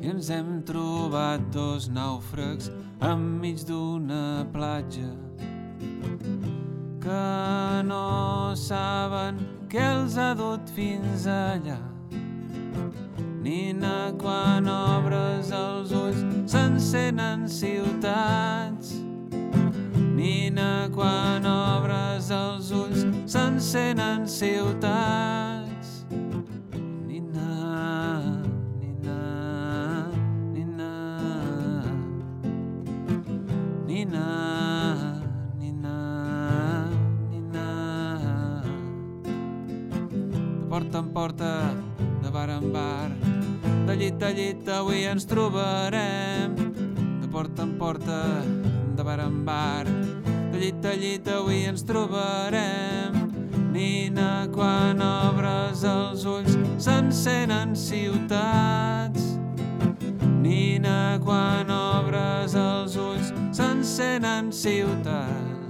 i ens hem trobat dos nàufrags enmig d'una platja que no saben què els ha dut fins allà. Nina, quan obres els ulls s'encenen ciutats. Nina, quan obres els ulls s'encenen ciutats. Nina, Nina, Nina, Nina, Nina, Nina. De porta en porta, de bar en bar, de llit a llit avui ens trobarem. De porta en porta, de bar en bar, de llit a llit avui ens trobarem. Nina, quan obres els ulls s'encenen ciutats. Nina, quan obres els ulls s'encenen ciutats.